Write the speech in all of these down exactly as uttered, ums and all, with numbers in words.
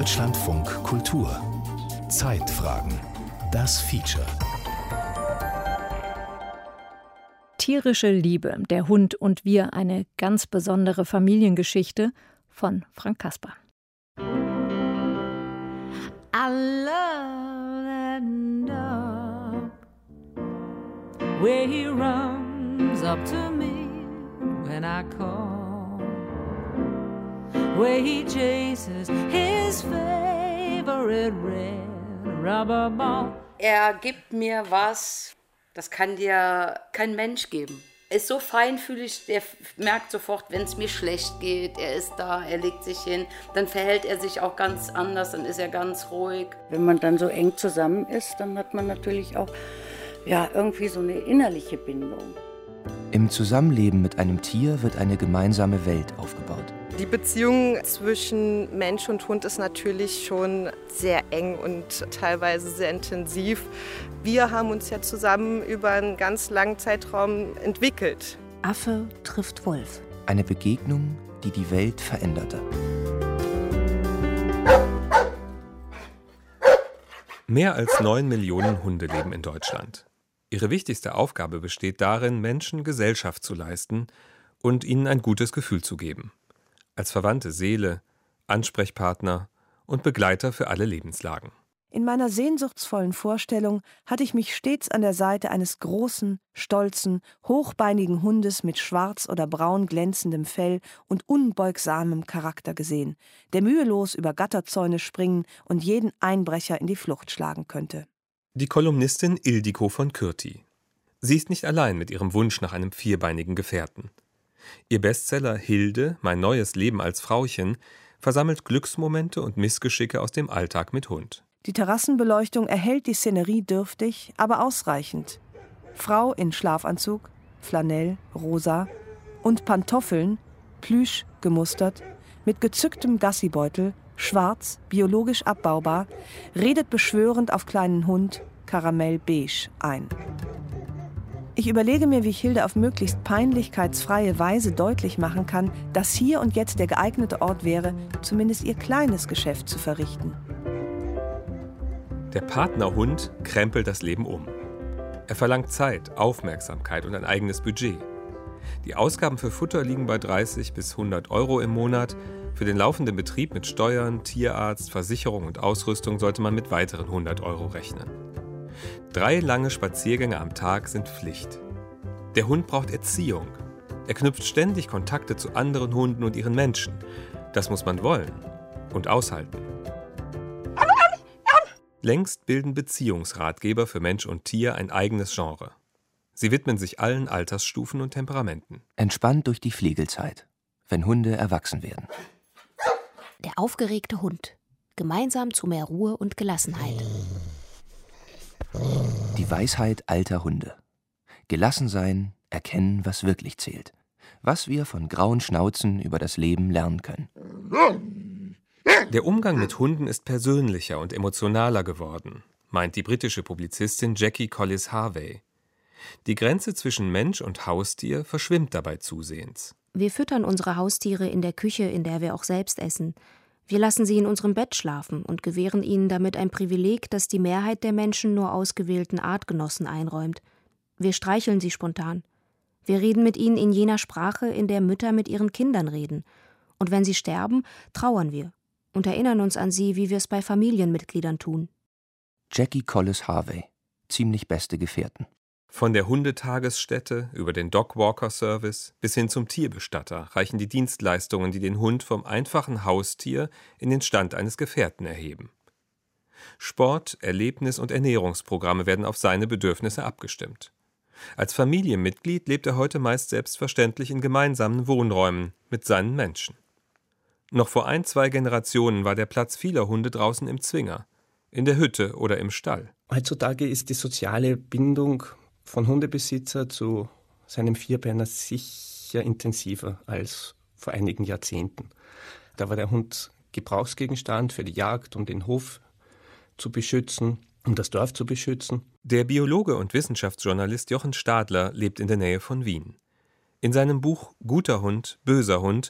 Deutschlandfunk Kultur. Zeitfragen. Das Feature. Tierische Liebe, der Hund und wir, eine ganz besondere Familiengeschichte von Frank Kasper. I love that dog, where he runs up to me when I call, where he chases his favorite red rubber ball. Er gibt mir was, das kann dir kein Mensch geben. Er ist so feinfühlig, der merkt sofort, wenn es mir schlecht geht, er ist da, er legt sich hin, dann verhält er sich auch ganz anders, dann ist er ganz ruhig. Wenn man dann so eng zusammen ist, dann hat man natürlich auch ja, irgendwie so eine innerliche Bindung. Im Zusammenleben mit einem Tier wird eine gemeinsame Welt aufgebaut. Die Beziehung zwischen Mensch und Hund ist natürlich schon sehr eng und teilweise sehr intensiv. Wir haben uns ja zusammen über einen ganz langen Zeitraum entwickelt. Affe trifft Wolf. Eine Begegnung, die die Welt veränderte. Mehr als neun Millionen Hunde leben in Deutschland. Ihre wichtigste Aufgabe besteht darin, Menschen Gesellschaft zu leisten und ihnen ein gutes Gefühl zu geben. Als verwandte Seele, Ansprechpartner und Begleiter für alle Lebenslagen. In meiner sehnsuchtsvollen Vorstellung hatte ich mich stets an der Seite eines großen, stolzen, hochbeinigen Hundes mit schwarz oder braun glänzendem Fell und unbeugsamem Charakter gesehen, der mühelos über Gatterzäune springen und jeden Einbrecher in die Flucht schlagen könnte. Die Kolumnistin Ildiko von Kürti. Sie ist nicht allein mit ihrem Wunsch nach einem vierbeinigen Gefährten. Ihr Bestseller Hilde, mein neues Leben als Frauchen, versammelt Glücksmomente und Missgeschicke aus dem Alltag mit Hund. Die Terrassenbeleuchtung erhellt die Szenerie dürftig, aber ausreichend. Frau in Schlafanzug, Flanell, rosa und Pantoffeln, Plüsch gemustert, mit gezücktem Gassibeutel, schwarz, biologisch abbaubar, redet beschwörend auf kleinen Hund, Karamell-beige, ein. Ich überlege mir, wie ich Hilde auf möglichst peinlichkeitsfreie Weise deutlich machen kann, dass hier und jetzt der geeignete Ort wäre, zumindest ihr kleines Geschäft zu verrichten. Der Partnerhund krempelt das Leben um. Er verlangt Zeit, Aufmerksamkeit und ein eigenes Budget. Die Ausgaben für Futter liegen bei dreißig bis hundert Euro im Monat. Für den laufenden Betrieb mit Steuern, Tierarzt, Versicherung und Ausrüstung sollte man mit weiteren hundert Euro rechnen. Drei lange Spaziergänge am Tag sind Pflicht. Der Hund braucht Erziehung. Er knüpft ständig Kontakte zu anderen Hunden und ihren Menschen. Das muss man wollen und aushalten. Längst bilden Beziehungsratgeber für Mensch und Tier ein eigenes Genre. Sie widmen sich allen Altersstufen und Temperamenten. Entspannt durch die Pflegezeit, wenn Hunde erwachsen werden. Der aufgeregte Hund. Gemeinsam zu mehr Ruhe und Gelassenheit. Die Weisheit alter Hunde. Gelassen sein, erkennen, was wirklich zählt. Was wir von grauen Schnauzen über das Leben lernen können. Der Umgang mit Hunden ist persönlicher und emotionaler geworden, meint die britische Publizistin Jackie Collis Harvey. Die Grenze zwischen Mensch und Haustier verschwimmt dabei zusehends. Wir füttern unsere Haustiere in der Küche, in der wir auch selbst essen. Wir lassen sie in unserem Bett schlafen und gewähren ihnen damit ein Privileg, das die Mehrheit der Menschen nur ausgewählten Artgenossen einräumt. Wir streicheln sie spontan. Wir reden mit ihnen in jener Sprache, in der Mütter mit ihren Kindern reden. Und wenn sie sterben, trauern wir und erinnern uns an sie, wie wir es bei Familienmitgliedern tun. Jackie Collis Harvey. Ziemlich beste Gefährten. Von der Hundetagesstätte über den Dogwalker-Service bis hin zum Tierbestatter reichen die Dienstleistungen, die den Hund vom einfachen Haustier in den Stand eines Gefährten erheben. Sport-, Erlebnis- und Ernährungsprogramme werden auf seine Bedürfnisse abgestimmt. Als Familienmitglied lebt er heute meist selbstverständlich in gemeinsamen Wohnräumen mit seinen Menschen. Noch vor ein, zwei Generationen war der Platz vieler Hunde draußen im Zwinger, in der Hütte oder im Stall. Heutzutage ist die soziale Bindung von Hundebesitzer zu seinem Vierbeiner sicher intensiver als vor einigen Jahrzehnten. Da war der Hund Gebrauchsgegenstand für die Jagd, um den Hof zu beschützen, um das Dorf zu beschützen. Der Biologe und Wissenschaftsjournalist Jochen Stadler lebt in der Nähe von Wien. In seinem Buch »Guter Hund, böser Hund«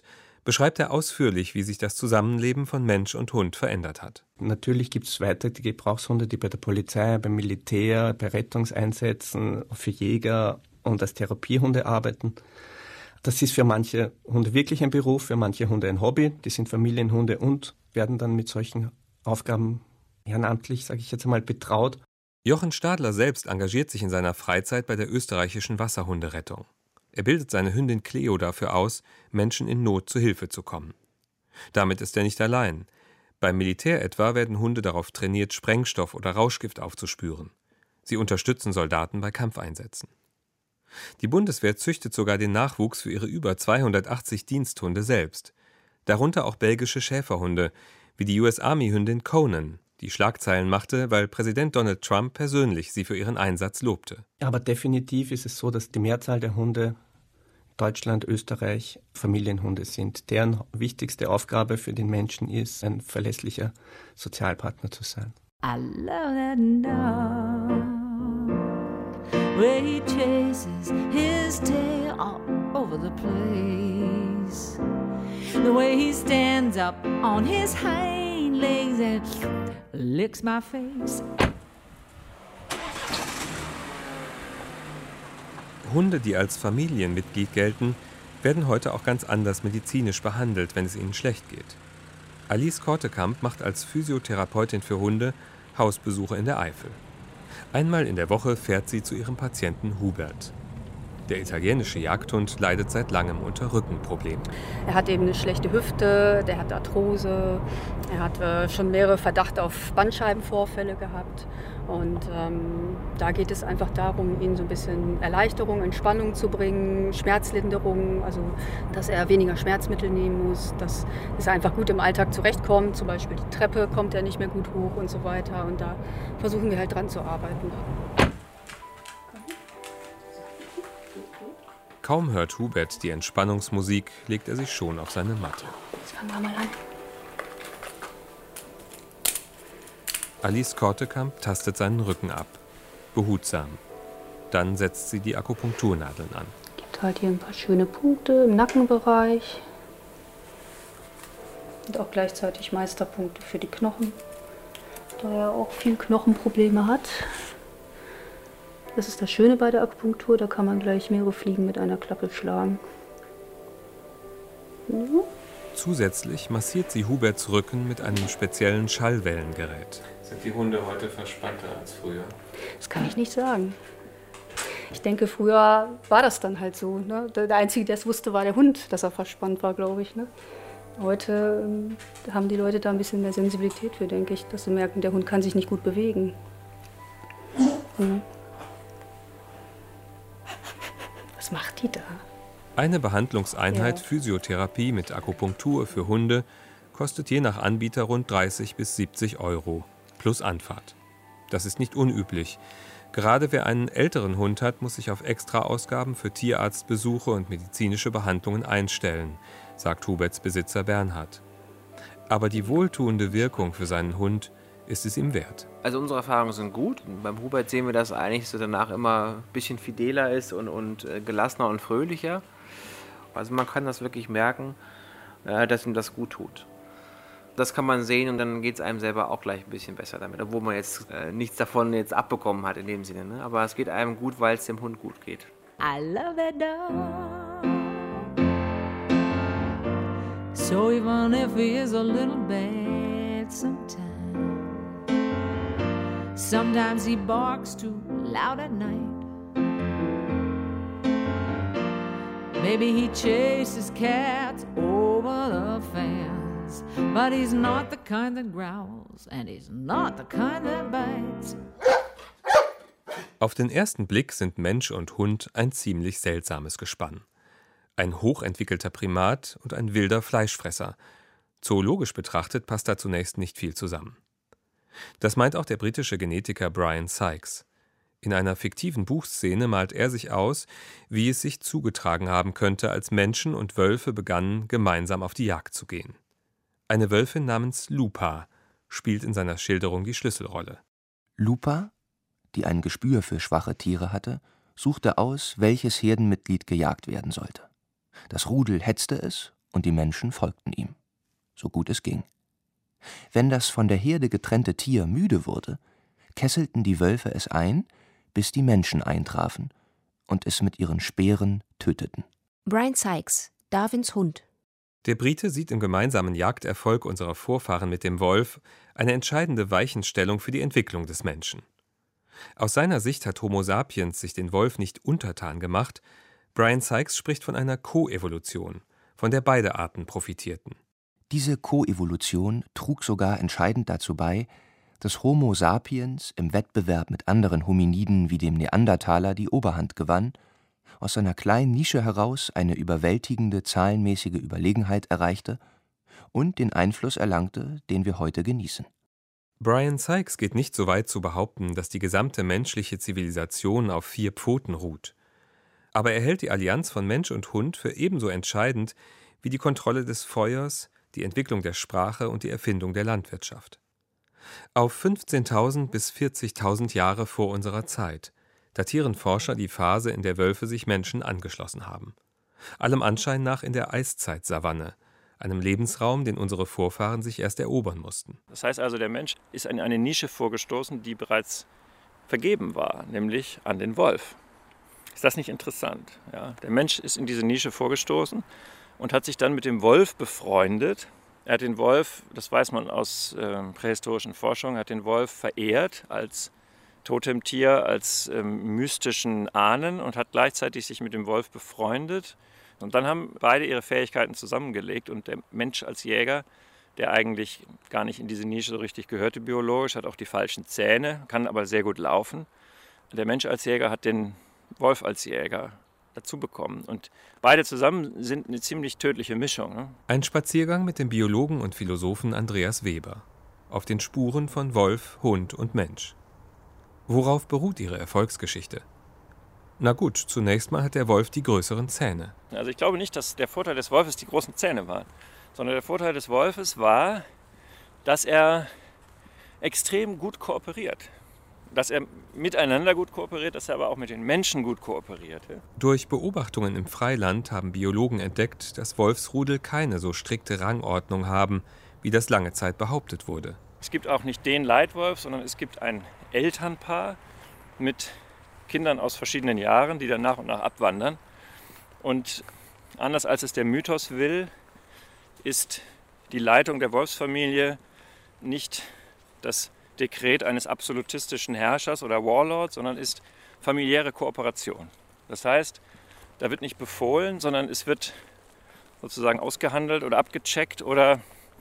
beschreibt er ausführlich, wie sich das Zusammenleben von Mensch und Hund verändert hat. Natürlich gibt es weiter die Gebrauchshunde, die bei der Polizei, beim Militär, bei Rettungseinsätzen, für Jäger und als Therapiehunde arbeiten. Das ist für manche Hunde wirklich ein Beruf, für manche Hunde ein Hobby. Die sind Familienhunde und werden dann mit solchen Aufgaben ehrenamtlich, sage ich jetzt einmal, betraut. Jochen Stadler selbst engagiert sich in seiner Freizeit bei der österreichischen Wasserhunderettung. Er bildet seine Hündin Cleo dafür aus, Menschen in Not zu Hilfe zu kommen. Damit ist er nicht allein. Beim Militär etwa werden Hunde darauf trainiert, Sprengstoff oder Rauschgift aufzuspüren. Sie unterstützen Soldaten bei Kampfeinsätzen. Die Bundeswehr züchtet sogar den Nachwuchs für ihre über zweihundertachtzig Diensthunde selbst. Darunter auch belgische Schäferhunde, wie die U S-Army-Hündin Conan, die Schlagzeilen machte, weil Präsident Donald Trump persönlich sie für ihren Einsatz lobte. Aber definitiv ist es so, dass die Mehrzahl der Hunde Deutschland, Österreich Familienhunde sind. Deren wichtigste Aufgabe für den Menschen ist, ein verlässlicher Sozialpartner zu sein. I love that dog, where he chases his tail all over the place. The way he stands up on his hind legs and licks my face. Hunde, die als Familienmitglied gelten, werden heute auch ganz anders medizinisch behandelt, wenn es ihnen schlecht geht. Alice Kortekamp macht als Physiotherapeutin für Hunde Hausbesuche in der Eifel. Einmal in der Woche fährt sie zu ihrem Patienten Hubert. Der italienische Jagdhund leidet seit langem unter Rückenproblemen. Er hat eben eine schlechte Hüfte, der hat Arthrose, er hat äh, schon mehrere Verdacht auf Bandscheibenvorfälle gehabt. Und ähm, da geht es einfach darum, ihm so ein bisschen Erleichterung, Entspannung zu bringen, Schmerzlinderung, also dass er weniger Schmerzmittel nehmen muss, dass es einfach gut im Alltag zurechtkommt. Zum Beispiel die Treppe kommt er nicht mehr gut hoch und so weiter. Und da versuchen wir halt dran zu arbeiten. Kaum hört Hubert die Entspannungsmusik, legt er sich schon auf seine Matte. Jetzt fangen wir mal an. Alice Kortekamp tastet seinen Rücken ab. Behutsam. Dann setzt sie die Akupunkturnadeln an. Gibt halt hier ein paar schöne Punkte im Nackenbereich. Und auch gleichzeitig Meisterpunkte für die Knochen, da er auch viel Knochenprobleme hat. Das ist das Schöne bei der Akupunktur, da kann man gleich mehrere Fliegen mit einer Klappe schlagen. Mhm. Zusätzlich massiert sie Huberts Rücken mit einem speziellen Schallwellengerät. Sind die Hunde heute verspannter als früher? Das kann ich nicht sagen. Ich denke, früher war das dann halt so. Ne? Der Einzige, der es wusste, war der Hund, dass er verspannt war, glaube ich. Ne? Heute ähm, haben die Leute da ein bisschen mehr Sensibilität für, denke ich, dass sie merken, der Hund kann sich nicht gut bewegen. Mhm. Was macht die da? Eine Behandlungseinheit Ja. Physiotherapie mit Akupunktur für Hunde kostet je nach Anbieter rund dreißig bis siebzig Euro plus Anfahrt. Das ist nicht unüblich. Gerade wer einen älteren Hund hat, muss sich auf Extraausgaben für Tierarztbesuche und medizinische Behandlungen einstellen, sagt Huberts Besitzer Bernhard. Aber die wohltuende Wirkung für seinen Hund ist es ihm wert. Also unsere Erfahrungen sind gut. Beim Hubert sehen wir, dass er eigentlich so danach immer ein bisschen fideler ist und, und gelassener und fröhlicher. Also man kann das wirklich merken, dass ihm das gut tut. Das kann man sehen und dann geht es einem selber auch gleich ein bisschen besser damit, obwohl man jetzt äh, nichts davon jetzt abbekommen hat in dem Sinne. Ne? Aber es geht einem gut, weil es dem Hund gut geht. I love that dog. So even if he is a little bad sometimes, sometimes he barks too loud at night. Maybe he chases cats over the fence, but he's not the kind that growls and he's not the kind that bites. Auf den ersten Blick sind Mensch und Hund ein ziemlich seltsames Gespann. Ein hochentwickelter Primat und ein wilder Fleischfresser. Zoologisch betrachtet passt da zunächst nicht viel zusammen. Das meint auch der britische Genetiker Brian Sykes. In einer fiktiven Buchszene malt er sich aus, wie es sich zugetragen haben könnte, als Menschen und Wölfe begannen, gemeinsam auf die Jagd zu gehen. Eine Wölfin namens Lupa spielt in seiner Schilderung die Schlüsselrolle. Lupa, die ein Gespür für schwache Tiere hatte, suchte aus, welches Herdenmitglied gejagt werden sollte. Das Rudel hetzte es und die Menschen folgten ihm, so gut es ging. Wenn das von der Herde getrennte Tier müde wurde, kesselten die Wölfe es ein, bis die Menschen eintrafen und es mit ihren Speeren töteten. Brian Sykes, Darwins Hund. Der Brite sieht im gemeinsamen Jagderfolg unserer Vorfahren mit dem Wolf eine entscheidende Weichenstellung für die Entwicklung des Menschen. Aus seiner Sicht hat Homo sapiens sich den Wolf nicht untertan gemacht. Brian Sykes spricht von einer Koevolution, von der beide Arten profitierten. Diese Koevolution trug sogar entscheidend dazu bei, dass Homo sapiens im Wettbewerb mit anderen Hominiden wie dem Neandertaler die Oberhand gewann, aus seiner kleinen Nische heraus eine überwältigende zahlenmäßige Überlegenheit erreichte und den Einfluss erlangte, den wir heute genießen. Brian Sykes geht nicht so weit zu behaupten, dass die gesamte menschliche Zivilisation auf vier Pfoten ruht. Aber er hält die Allianz von Mensch und Hund für ebenso entscheidend wie die Kontrolle des Feuers, die Entwicklung der Sprache und die Erfindung der Landwirtschaft. Auf fünfzehntausend bis vierzigtausend Jahre vor unserer Zeit datieren Forscher die Phase, in der Wölfe sich Menschen angeschlossen haben. Allem Anschein nach in der Eiszeitsavanne, einem Lebensraum, den unsere Vorfahren sich erst erobern mussten. Das heißt also, der Mensch ist in eine Nische vorgestoßen, die bereits vergeben war, nämlich an den Wolf. Ist das nicht interessant? Ja, der Mensch ist in diese Nische vorgestoßen und hat sich dann mit dem Wolf befreundet. Er hat den Wolf, das weiß man aus äh, prähistorischen Forschungen, hat den Wolf verehrt als Totemtier, als ähm, mystischen Ahnen und hat gleichzeitig sich mit dem Wolf befreundet. Und dann haben beide ihre Fähigkeiten zusammengelegt und der Mensch als Jäger, der eigentlich gar nicht in diese Nische so richtig gehörte biologisch, hat auch die falschen Zähne, kann aber sehr gut laufen. Der Mensch als Jäger hat den Wolf als Jäger dazu bekommen. Und beide zusammen sind eine ziemlich tödliche Mischung. Ne? Ein Spaziergang mit dem Biologen und Philosophen Andreas Weber. Auf den Spuren von Wolf, Hund und Mensch. Worauf beruht Ihre Erfolgsgeschichte? Na gut, zunächst mal hat der Wolf die größeren Zähne. Also ich glaube nicht, dass der Vorteil des Wolfes die großen Zähne waren, sondern der Vorteil des Wolfes war, dass er extrem gut kooperiert. Dass er miteinander gut kooperiert, dass er aber auch mit den Menschen gut kooperiert. Durch Beobachtungen im Freiland haben Biologen entdeckt, dass Wolfsrudel keine so strikte Rangordnung haben, wie das lange Zeit behauptet wurde. Es gibt auch nicht den Leitwolf, sondern es gibt ein Elternpaar mit Kindern aus verschiedenen Jahren, die dann nach und nach abwandern. Und anders als es der Mythos will, ist die Leitung der Wolfsfamilie nicht das Dekret eines absolutistischen Herrschers oder Warlords, sondern ist familiäre Kooperation. Das heißt, da wird nicht befohlen, sondern es wird sozusagen ausgehandelt oder abgecheckt oder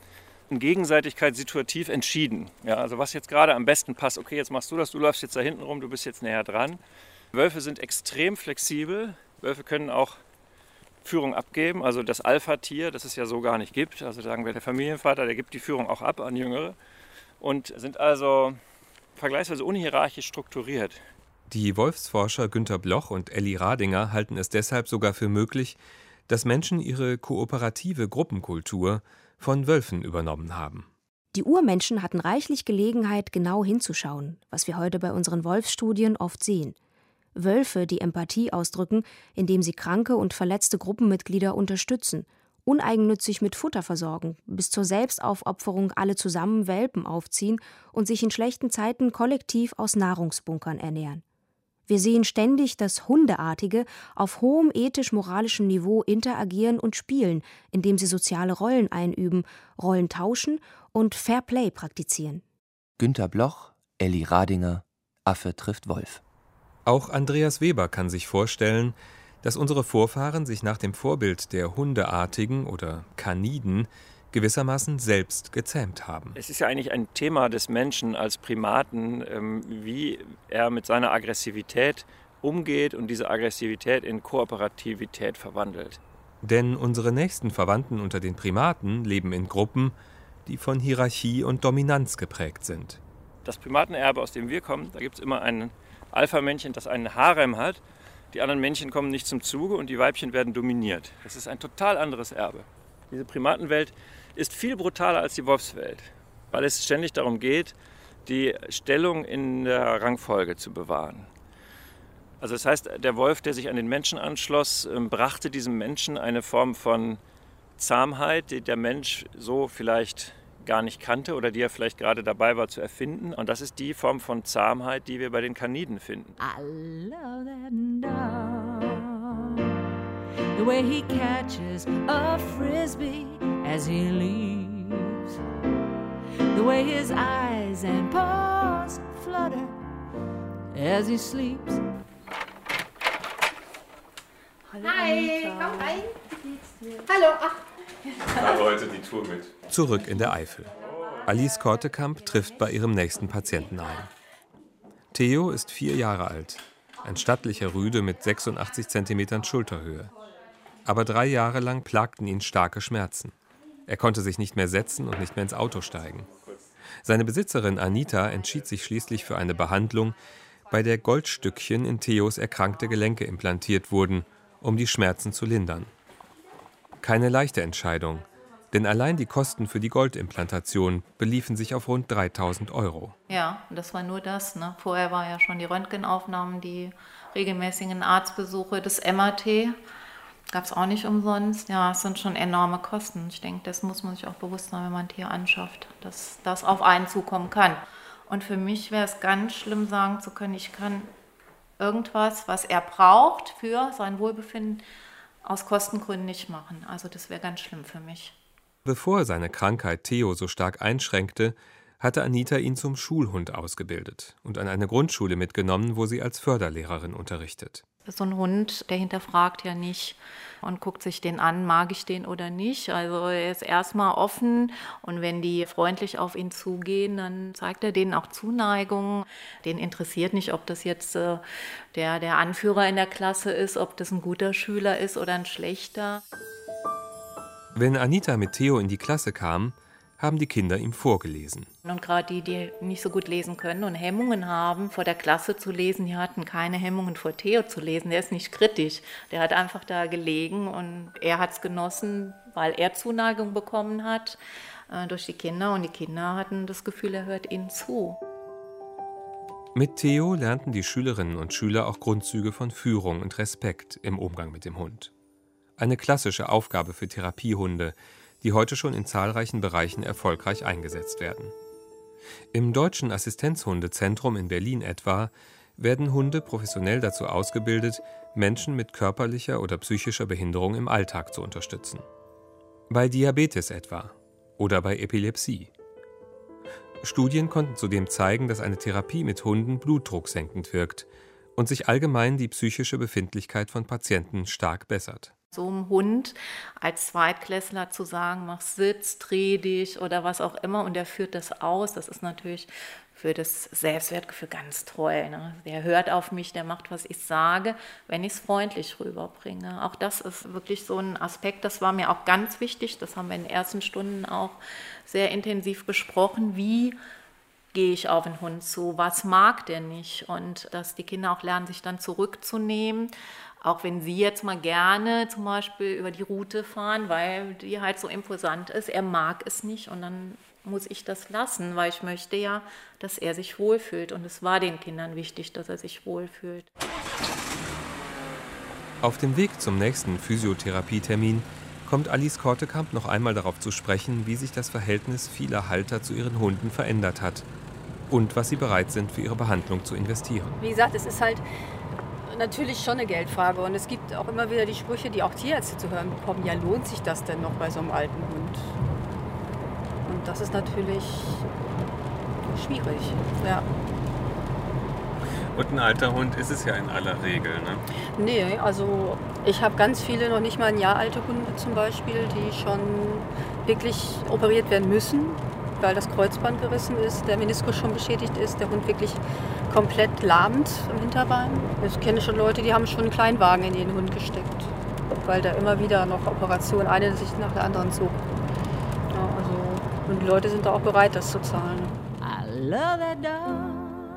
in Gegenseitigkeit situativ entschieden. Ja, also was jetzt gerade am besten passt, okay, jetzt machst du das, du läufst jetzt da hinten rum, du bist jetzt näher dran. Wölfe sind extrem flexibel. Wölfe können auch Führung abgeben, also das Alpha-Tier, das es ja so gar nicht gibt. Also sagen wir, der Familienvater, der gibt die Führung auch ab an Jüngere und sind also vergleichsweise unhierarchisch strukturiert. Die Wolfsforscher Günter Bloch und Elli Radinger halten es deshalb sogar für möglich, dass Menschen ihre kooperative Gruppenkultur von Wölfen übernommen haben. Die Urmenschen hatten reichlich Gelegenheit, genau hinzuschauen, was wir heute bei unseren Wolfsstudien oft sehen. Wölfe, die Empathie ausdrücken, indem sie kranke und verletzte Gruppenmitglieder unterstützen, uneigennützig mit Futter versorgen, bis zur Selbstaufopferung alle zusammen Welpen aufziehen und sich in schlechten Zeiten kollektiv aus Nahrungsbunkern ernähren. Wir sehen ständig, dass Hundeartige auf hohem ethisch-moralischem Niveau interagieren und spielen, indem sie soziale Rollen einüben, Rollen tauschen und Fairplay praktizieren. Günter Bloch, Elli Radinger, Affe trifft Wolf. Auch Andreas Weber kann sich vorstellen, dass unsere Vorfahren sich nach dem Vorbild der Hundeartigen oder Caniden gewissermaßen selbst gezähmt haben. Es ist ja eigentlich ein Thema des Menschen als Primaten, wie er mit seiner Aggressivität umgeht und diese Aggressivität in Kooperativität verwandelt. Denn unsere nächsten Verwandten unter den Primaten leben in Gruppen, die von Hierarchie und Dominanz geprägt sind. Das Primatenerbe, aus dem wir kommen, da gibt es immer ein Alpha-Männchen, das einen Harem hat. Die anderen Männchen kommen nicht zum Zuge und die Weibchen werden dominiert. Das ist ein total anderes Erbe. Diese Primatenwelt ist viel brutaler als die Wolfswelt, weil es ständig darum geht, die Stellung in der Rangfolge zu bewahren. Also das heißt, der Wolf, der sich an den Menschen anschloss, brachte diesem Menschen eine Form von Zahmheit, die der Mensch so vielleicht gar nicht kannte oder die er vielleicht gerade dabei war zu erfinden. Und das ist die Form von Zahmheit, die wir bei den Kaniden finden. I love that dog. The way he catches a frisbee as he leaves. The way his eyes and paws flutter as he sleeps. Hi, komm rein. Wie geht's dir? Hallo, ach. Aber heute die Tour mit. Zurück in der Eifel. Alice Kortekamp trifft bei ihrem nächsten Patienten ein. Theo ist vier Jahre alt. Ein stattlicher Rüde mit sechsundachtzig Zentimetern Schulterhöhe. Aber drei Jahre lang plagten ihn starke Schmerzen. Er konnte sich nicht mehr setzen und nicht mehr ins Auto steigen. Seine Besitzerin Anita entschied sich schließlich für eine Behandlung, bei der Goldstückchen in Theos erkrankte Gelenke implantiert wurden, um die Schmerzen zu lindern. Keine leichte Entscheidung, denn allein die Kosten für die Goldimplantation beliefen sich auf rund dreitausend Euro. Ja, das war nur das. Ne? Vorher war ja schon die Röntgenaufnahmen, die regelmäßigen Arztbesuche, das M R T. Gab es auch nicht umsonst. Ja, es sind schon enorme Kosten. Ich denke, das muss man sich auch bewusst sein, wenn man ein Tier anschafft, dass das auf einen zukommen kann. Und für mich wäre es ganz schlimm, sagen zu können, ich kann irgendwas, was er braucht für sein Wohlbefinden, aus Kostengründen nicht machen. Also das wäre ganz schlimm für mich. Bevor seine Krankheit Theo so stark einschränkte, hatte Anita ihn zum Schulhund ausgebildet und an eine Grundschule mitgenommen, wo sie als Förderlehrerin unterrichtet. So ein Hund, der hinterfragt ja nicht und guckt sich den an, mag ich den oder nicht. Also er ist erstmal offen und wenn die freundlich auf ihn zugehen, dann zeigt er denen auch Zuneigung. Den interessiert nicht, ob das jetzt äh, der, der Anführer in der Klasse ist, ob das ein guter Schüler ist oder ein schlechter. Wenn Anita mit Theo in die Klasse kam, haben die Kinder ihm vorgelesen. Und gerade die, die nicht so gut lesen können und Hemmungen haben, vor der Klasse zu lesen, die hatten keine Hemmungen, vor Theo zu lesen. Der ist nicht kritisch. Der hat einfach da gelegen und er hat es genossen, weil er Zuneigung bekommen hat äh, durch die Kinder. Und die Kinder hatten das Gefühl, er hört ihnen zu. Mit Theo lernten die Schülerinnen und Schüler auch Grundzüge von Führung und Respekt im Umgang mit dem Hund. Eine klassische Aufgabe für Therapiehunde, die heute schon in zahlreichen Bereichen erfolgreich eingesetzt werden. Im Deutschen Assistenzhundezentrum in Berlin etwa werden Hunde professionell dazu ausgebildet, Menschen mit körperlicher oder psychischer Behinderung im Alltag zu unterstützen. Bei Diabetes etwa oder bei Epilepsie. Studien konnten zudem zeigen, dass eine Therapie mit Hunden blutdrucksenkend wirkt und sich allgemein die psychische Befindlichkeit von Patienten stark bessert. So einem Hund als Zweitklässler zu sagen, mach Sitz, dreh dich oder was auch immer und der führt das aus, das ist natürlich für das Selbstwertgefühl ganz toll. Ne? Der hört auf mich, der macht, was ich sage, wenn ich es freundlich rüberbringe. Auch das ist wirklich so ein Aspekt, das war mir auch ganz wichtig, das haben wir in den ersten Stunden auch sehr intensiv besprochen, wie gehe ich auf den Hund zu, was mag der nicht und dass die Kinder auch lernen, sich dann zurückzunehmen. Auch wenn sie jetzt mal gerne zum Beispiel über die Route fahren, weil die halt so imposant ist, er mag es nicht und dann muss ich das lassen, weil ich möchte ja, dass er sich wohlfühlt und es war den Kindern wichtig, dass er sich wohlfühlt. Auf dem Weg zum nächsten Physiotherapietermin kommt Alice Kortekamp noch einmal darauf zu sprechen, wie sich das Verhältnis vieler Halter zu ihren Hunden verändert hat und was sie bereit sind, für ihre Behandlung zu investieren. Wie gesagt, es ist halt natürlich schon eine Geldfrage und es gibt auch immer wieder die Sprüche, die auch Tierärzte zu hören bekommen, ja, lohnt sich das denn noch bei so einem alten Hund? Und das ist natürlich schwierig, ja. Und ein alter Hund ist es ja in aller Regel, ne? Nee, also ich habe ganz viele noch nicht mal ein Jahr alte Hunde zum Beispiel, die schon wirklich operiert werden müssen, weil das Kreuzband gerissen ist, der Meniskus schon beschädigt ist, der Hund wirklich komplett lahmt im Hinterbein. Ich kenne schon Leute, die haben schon einen Kleinwagen in den Hund gesteckt, weil da immer wieder noch Operationen, eine sich nach der anderen zog. Ja, also, und die Leute sind da auch bereit, das zu zahlen. I love that dog.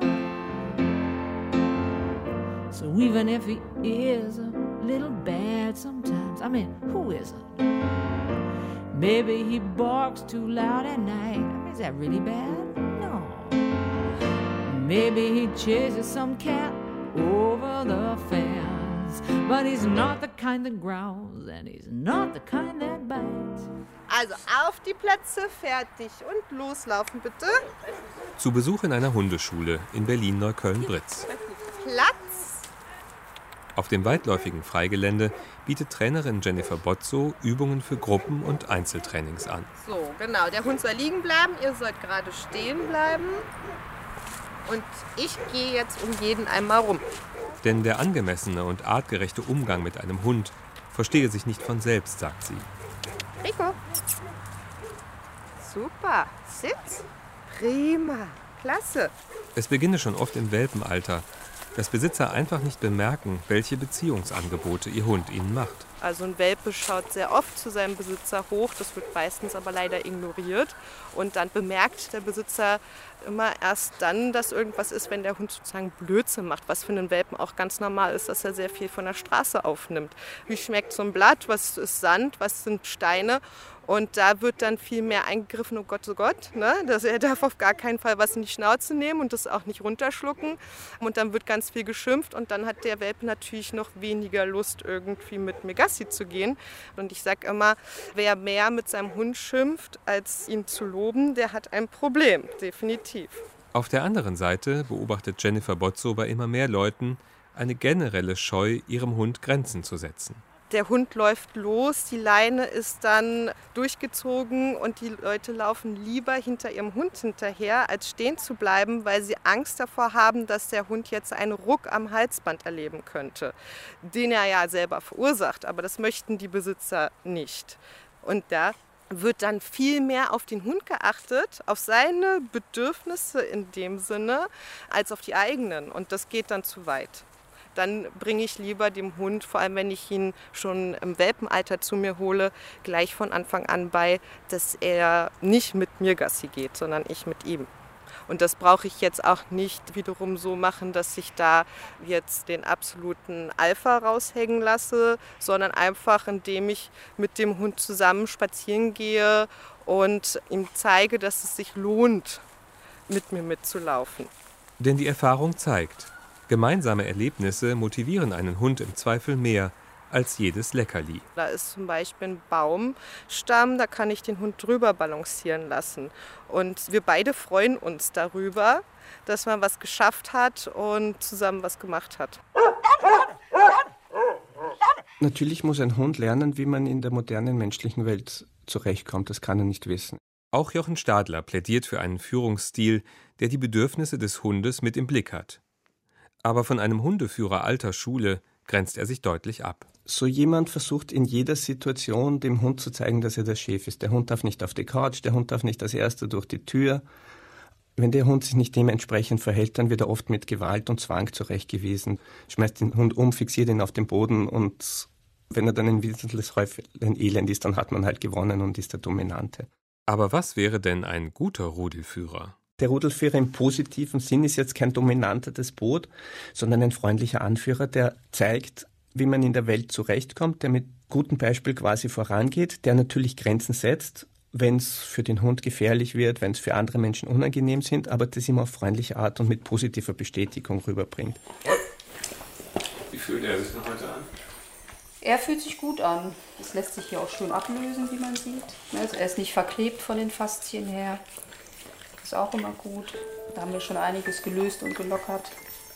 So even if he is a little bad sometimes, I mean, who isn't? Maybe he barks too loud at night. I mean, is that really bad? No. Maybe he chases some cat over the fence. growls, but he's not the kind that growls, and he's not the kind that bites. Also auf die Plätze, fertig und loslaufen bitte. Zu Besuch in einer Hundeschule in Berlin-Neukölln-Britz. Platz. Auf dem weitläufigen Freigelände bietet Trainerin Jennifer Bozzo Übungen für Gruppen- und Einzeltrainings an. So, genau. Der Hund soll liegen bleiben, ihr sollt gerade stehen bleiben. Und ich gehe jetzt um jeden einmal rum. Denn der angemessene und artgerechte Umgang mit einem Hund verstehe sich nicht von selbst, sagt sie. Rico. Super. Sitz. Prima. Klasse. Es beginne schon oft im Welpenalter, dass Besitzer einfach nicht bemerken, welche Beziehungsangebote ihr Hund ihnen macht. Also ein Welpe schaut sehr oft zu seinem Besitzer hoch, das wird meistens aber leider ignoriert. Und dann bemerkt der Besitzer immer erst dann, dass irgendwas ist, wenn der Hund sozusagen Blödsinn macht, was für einen Welpen auch ganz normal ist, dass er sehr viel von der Straße aufnimmt. Wie schmeckt so ein Blatt, was ist Sand, was sind Steine? Und da wird dann viel mehr eingegriffen, oh Gott, oh Gott, ne? Dass er darf auf gar keinen Fall was in die Schnauze nehmen und das auch nicht runterschlucken. Und dann wird ganz viel geschimpft und dann hat der Welpe natürlich noch weniger Lust, irgendwie mit mir Gassi zu gehen. Und ich sage immer, wer mehr mit seinem Hund schimpft, als ihn zu loben, der hat ein Problem, definitiv. Auf der anderen Seite beobachtet Jennifer Bozzo bei immer mehr Leuten eine generelle Scheu, ihrem Hund Grenzen zu setzen. Der Hund läuft los, die Leine ist dann durchgezogen und die Leute laufen lieber hinter ihrem Hund hinterher, als stehen zu bleiben, weil sie Angst davor haben, dass der Hund jetzt einen Ruck am Halsband erleben könnte, den er ja selber verursacht, aber das möchten die Besitzer nicht. Und da wird dann viel mehr auf den Hund geachtet, auf seine Bedürfnisse in dem Sinne, als auf die eigenen. Und das geht dann zu weit. Dann bringe ich lieber dem Hund, vor allem wenn ich ihn schon im Welpenalter zu mir hole, gleich von Anfang an bei, dass er nicht mit mir Gassi geht, sondern ich mit ihm. Und das brauche ich jetzt auch nicht wiederum so machen, dass ich da jetzt den absoluten Alpha raushängen lasse, sondern einfach, indem ich mit dem Hund zusammen spazieren gehe und ihm zeige, dass es sich lohnt, mit mir mitzulaufen. Denn die Erfahrung zeigt, gemeinsame Erlebnisse motivieren einen Hund im Zweifel mehr als jedes Leckerli. Da ist zum Beispiel ein Baumstamm, da kann ich den Hund drüber balancieren lassen. Und wir beide freuen uns darüber, dass man was geschafft hat und zusammen was gemacht hat. Natürlich muss ein Hund lernen, wie man in der modernen menschlichen Welt zurechtkommt. Das kann er nicht wissen. Auch Jochen Stadler plädiert für einen Führungsstil, der die Bedürfnisse des Hundes mit im Blick hat. Aber von einem Hundeführer alter Schule grenzt er sich deutlich ab. So jemand versucht in jeder Situation dem Hund zu zeigen, dass er der Chef ist. Der Hund darf nicht auf die Couch, der Hund darf nicht als Erster durch die Tür. Wenn der Hund sich nicht dementsprechend verhält, dann wird er oft mit Gewalt und Zwang zurechtgewiesen. Schmeißt den Hund um, fixiert ihn auf den Boden und wenn er dann ein wesentliches Häuflein Elend ist, dann hat man halt gewonnen und ist der Dominante. Aber was wäre denn ein guter Rudelführer? Der Rudelführer im positiven Sinn ist jetzt kein dominanter Despot, sondern ein freundlicher Anführer, der zeigt, wie man in der Welt zurechtkommt, der mit gutem Beispiel quasi vorangeht, der natürlich Grenzen setzt, wenn es für den Hund gefährlich wird, wenn es für andere Menschen unangenehm sind, aber das immer auf freundliche Art und mit positiver Bestätigung rüberbringt. Wie fühlt er sich noch heute an? Er fühlt sich gut an. Das lässt sich hier auch schön ablösen, wie man sieht. Also er ist nicht verklebt von den Faszien her. Ist auch immer gut. Da haben wir schon einiges gelöst und gelockert.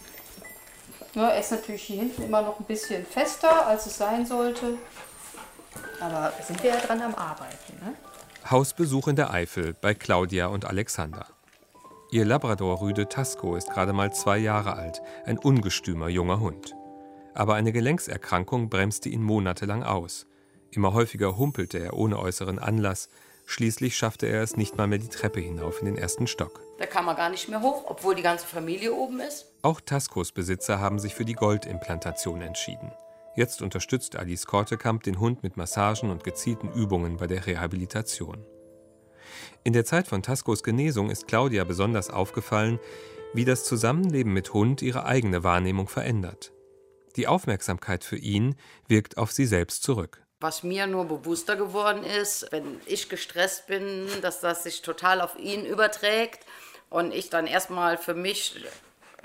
Ja, er ist natürlich hier hinten immer noch ein bisschen fester, als es sein sollte. Aber sind wir ja dran am Arbeiten, ne? Hausbesuch in der Eifel bei Claudia und Alexander. Ihr Labrador-Rüde Tasco ist gerade mal zwei Jahre alt, ein ungestümer junger Hund. Aber eine Gelenkserkrankung bremste ihn monatelang aus. Immer häufiger humpelte er ohne äußeren Anlass. Schließlich schaffte er es nicht mal mehr die Treppe hinauf in den ersten Stock. Da kann man gar nicht mehr hoch, obwohl die ganze Familie oben ist. Auch Tascos Besitzer haben sich für die Goldimplantation entschieden. Jetzt unterstützt Alice Kortekamp den Hund mit Massagen und gezielten Übungen bei der Rehabilitation. In der Zeit von Tascos Genesung ist Claudia besonders aufgefallen, wie das Zusammenleben mit Hund ihre eigene Wahrnehmung verändert. Die Aufmerksamkeit für ihn wirkt auf sie selbst zurück. Was mir nur bewusster geworden ist, wenn ich gestresst bin, dass das sich total auf ihn überträgt und ich dann erstmal für mich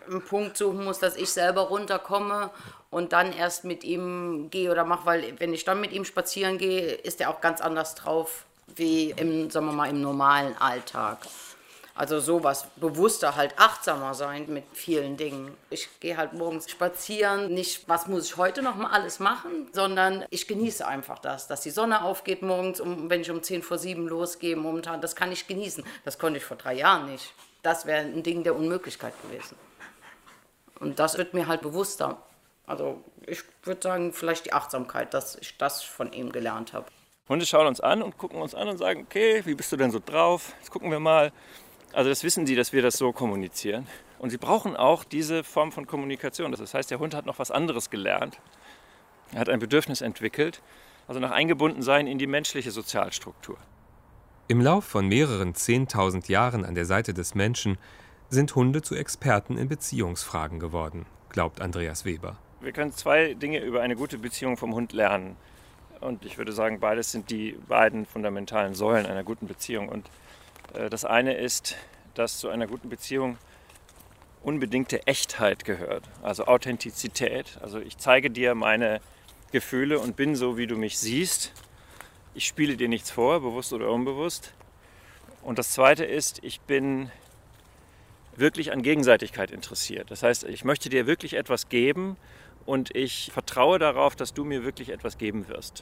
einen Punkt suchen muss, dass ich selber runterkomme und dann erst mit ihm gehe oder mache, weil wenn ich dann mit ihm spazieren gehe, ist er auch ganz anders drauf wie im, sagen wir mal, im normalen Alltag. Also sowas, bewusster halt, achtsamer sein mit vielen Dingen. Ich gehe halt morgens spazieren, nicht, was muss ich heute noch mal alles machen, sondern ich genieße einfach das, dass die Sonne aufgeht morgens, um, wenn ich um zehn vor sieben losgehe momentan, das kann ich genießen. Das konnte ich vor drei Jahren nicht. Das wäre ein Ding der Unmöglichkeit gewesen. Und das wird mir halt bewusster. Also ich würde sagen, vielleicht die Achtsamkeit, dass ich das von ihm gelernt habe. Hunde schauen uns an und gucken uns an und sagen, okay, wie bist du denn so drauf? Jetzt gucken wir mal. Also das wissen sie, dass wir das so kommunizieren. Und sie brauchen auch diese Form von Kommunikation. Das heißt, der Hund hat noch was anderes gelernt. Er hat ein Bedürfnis entwickelt, also nach Eingebundensein in die menschliche Sozialstruktur. Im Lauf von mehreren zehntausend Jahren an der Seite des Menschen sind Hunde zu Experten in Beziehungsfragen geworden, glaubt Andreas Weber. Wir können zwei Dinge über eine gute Beziehung vom Hund lernen. Und ich würde sagen, beides sind die beiden fundamentalen Säulen einer guten Beziehung. Und das eine ist, dass zu einer guten Beziehung unbedingte Echtheit gehört, also Authentizität. Also ich zeige dir meine Gefühle und bin so, wie du mich siehst. Ich spiele dir nichts vor, bewusst oder unbewusst. Und das zweite ist, ich bin wirklich an Gegenseitigkeit interessiert. Das heißt, ich möchte dir wirklich etwas geben und ich vertraue darauf, dass du mir wirklich etwas geben wirst.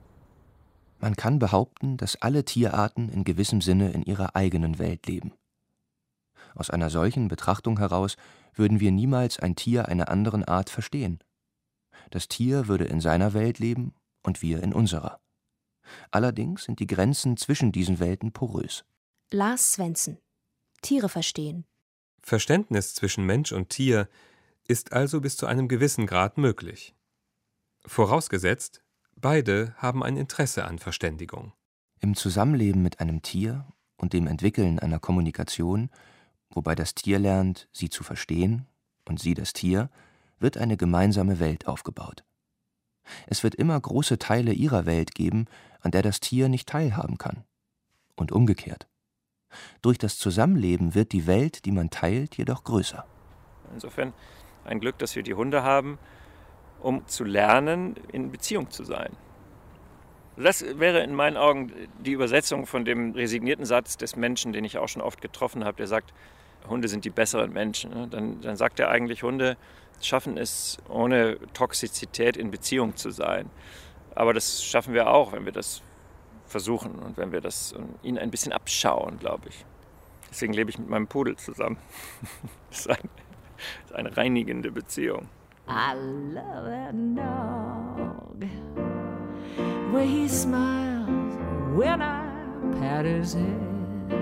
Man kann behaupten, dass alle Tierarten in gewissem Sinne in ihrer eigenen Welt leben. Aus einer solchen Betrachtung heraus würden wir niemals ein Tier einer anderen Art verstehen. Das Tier würde in seiner Welt leben und wir in unserer. Allerdings sind die Grenzen zwischen diesen Welten porös. Lars Svensson. Tiere verstehen. Verständnis zwischen Mensch und Tier ist also bis zu einem gewissen Grad möglich. Vorausgesetzt, beide haben ein Interesse an Verständigung. Im Zusammenleben mit einem Tier und dem Entwickeln einer Kommunikation, wobei das Tier lernt, sie zu verstehen und sie das Tier, wird eine gemeinsame Welt aufgebaut. Es wird immer große Teile ihrer Welt geben, an der das Tier nicht teilhaben kann. Und umgekehrt. Durch das Zusammenleben wird die Welt, die man teilt, jedoch größer. Insofern ein Glück, dass wir die Hunde haben, um zu lernen, in Beziehung zu sein. Das wäre in meinen Augen die Übersetzung von dem resignierten Satz des Menschen, den ich auch schon oft getroffen habe, der sagt, Hunde sind die besseren Menschen. Dann, dann sagt er eigentlich, Hunde schaffen es, ohne Toxizität in Beziehung zu sein. Aber das schaffen wir auch, wenn wir das versuchen und wenn wir das ihnen ein bisschen abschauen, glaube ich. Deswegen lebe ich mit meinem Pudel zusammen. Das ist, ein, das ist eine reinigende Beziehung. I love that dog, the way he smiles when I pat his head,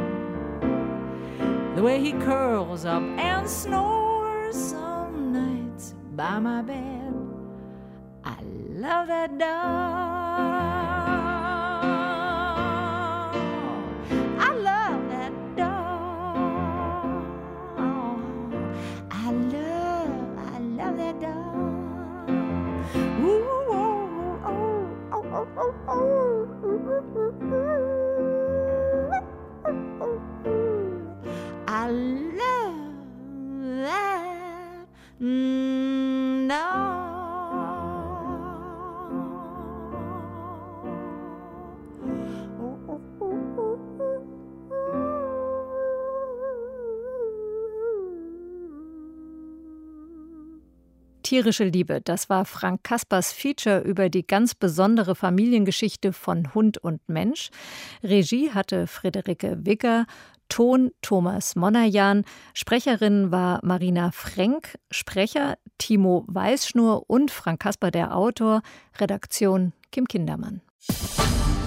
the way he curls up and snores some nights by my bed. I love that dog. I love that dog. I love, I love that dog. Ooh, oh, oh, oh, oh, oh, oh. I love that dog. Tierische Liebe, das war Frank Kaspers Feature über die ganz besondere Familiengeschichte von Hund und Mensch. Regie hatte Friederike Wigger, Ton Thomas Monajan, Sprecherin war Marina Frenk, Sprecher Timo Weißschnur und Frank Kasper, der Autor, Redaktion Kim Kindermann.